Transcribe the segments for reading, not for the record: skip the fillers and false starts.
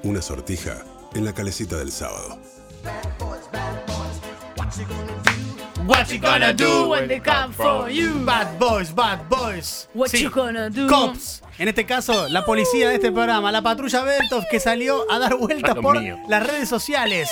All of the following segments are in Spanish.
una sortija en la calecita del sábado. What you gonna do when they come for you? Bad boys, bad boys. What you gonna do? Cops. En este caso, la policía de este programa, la patrulla Bertov, que salió a dar vueltas Dios por mío. las redes sociales.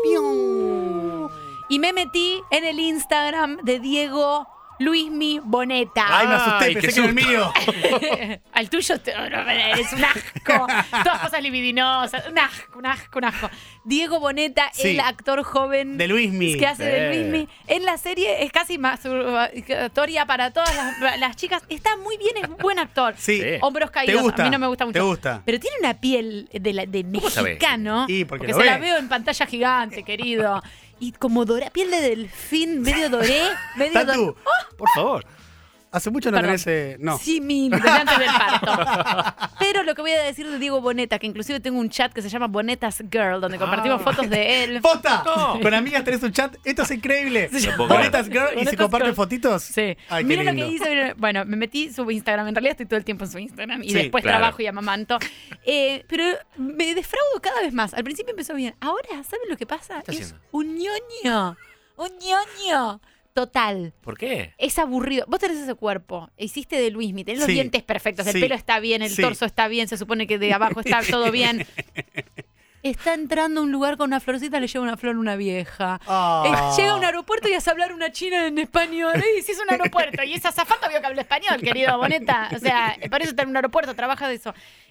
¡Pium! Y me metí en el Instagram de Diego Luismi Boneta. Ay, me asusté, Ay, pensé qué que era el susto. mío. Al tuyo es un asco. Todas cosas libidinosas. Un asco. Diego Boneta, Sí. el actor joven De Luismi. que hace de Luismi. En la serie es casi masturbatoria para todas las chicas. Está muy bien, es un buen actor. Sí. Sí. Hombros caídos. gusta? A mí no me gusta mucho. ¿Te gusta? Pero tiene una piel de ¿Cómo sabés? mexicano. Y porque porque lo se la ve. veo en pantalla gigante, querido. Y como piel de delfín, medio doré, medio Tatu, Por favor. hace mucho no Perdón. tenés... No. Sí, desde antes del parto. Pero lo que voy a decir de Diego Boneta, que inclusive tengo un chat que se llama Boneta's Girl, donde compartimos fotos de él. ¡Posta! No. Con amigas tenés un chat. Esto es increíble. Sí. Bonitas Girl y se Bonitas comparten Girl. fotitos. Sí. Ay, qué Mira lo lindo. que hice. Bueno, me metí su Instagram. En realidad estoy todo el tiempo en su Instagram. Y Sí, después claro. trabajo y amamanto. Pero me defraudo cada vez más. Al principio empezó bien. Ahora, ¿saben lo que pasa? ¿Qué está Es haciendo? un ñoño. Un ñoño. Total. ¿Por qué? Es aburrido. Vos tenés ese cuerpo, hiciste de Luismi, tenés los Sí. dientes perfectos, el Sí. pelo está bien, el Sí. torso está bien, se supone que de abajo está todo bien. Está entrando a un lugar con una florcita, le lleva una flor a una vieja. Ah. Llega a un aeropuerto y hace hablar una china en español. Y si es un aeropuerto y esa azafata vio que habla español, querido Boneta. O sea, por eso está en un aeropuerto, trabaja de eso.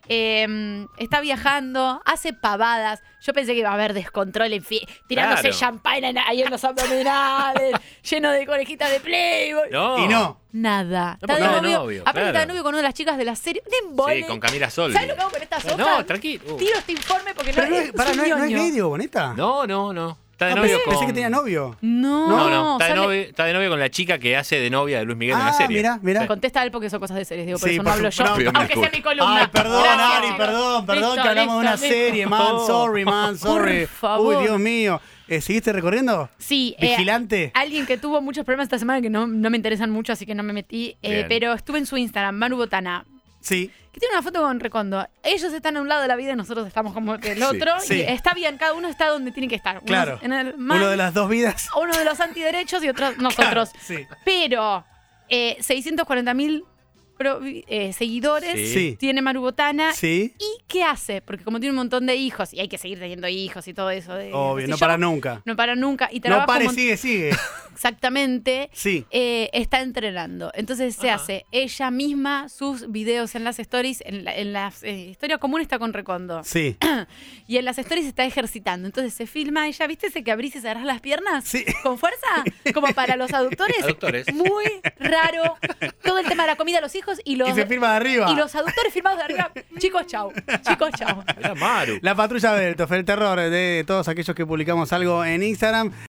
Está viajando, hace pavadas. Yo pensé que iba a haber descontrol, tirándose Claro. champagne ahí en los abdominales, lleno de conejitas de Playboy. No. Y no. Nada. No, porque Está de no, novio. novio, Aparte está de claro. novio con una de las chicas de la serie. Un embole. Sí, con Camila Sol. ¿Sabes lo que hago con estas hojas? No, tranquilo. Tiro este informe porque Pero no, no es, pará, un ¿no es ñoño. gay, Diego Boneta? No. Está de Ah, novio pensé con... que tenía novio. No, No. Está de, sale- novio, está de novio con la chica que hace de novia de Luis Miguel en la Ah, serie. mira. Sí. Contesta él porque son cosas de series, digo, por Sí, eso no por hablo yo. supuesto. Pido mil Aunque sea mi disculpas. columna. Ay, perdón, Gracias, Ari, chicos. perdón, Listo, que hablamos de una listo. serie, man. Oh. Sorry, man, sorry. Por favor. Uy, Dios mío. ¿Seguiste recorriendo? Sí, Vigilante. alguien que tuvo muchos problemas esta semana que no me interesan mucho, así que no me metí. Bien. Pero estuve en su Instagram, Manu Botana, Sí. que tiene una foto con Recondo. Ellos están a un lado de la vida y nosotros estamos como que el otro. Sí. Y está bien, cada uno está donde tiene que estar. Uno Claro. en el mal, Uno de las dos vidas. uno de los antiderechos y otros nosotros. Sí. Pero 640.000 seguidores Sí. tiene Manu Botana. Sí. ¿Y qué hace? Porque como tiene un montón de hijos, y hay que seguir teniendo hijos y todo eso. Obvio, qué sé no yo, para nunca. No para nunca. Y No trabaja pare, un mon- sigue. Exactamente. Sí. Está entrenando. Entonces se hace ella misma sus videos en las stories. En las historias comunes está con Recondo. Sí. Y en las stories está ejercitando. Entonces se filma ella, ¿viste ese que abrís y cerrás las piernas? Sí. Con fuerza. Como para los aductores. Aductores. Muy raro. Todo el tema de la comida, los hijos y los. Y se firma de arriba. Y los aductores firmados de arriba. Chicos, chau. Chicos, chau. Era Maru. La patrulla Bertov, el terror de todos aquellos que publicamos algo en Instagram.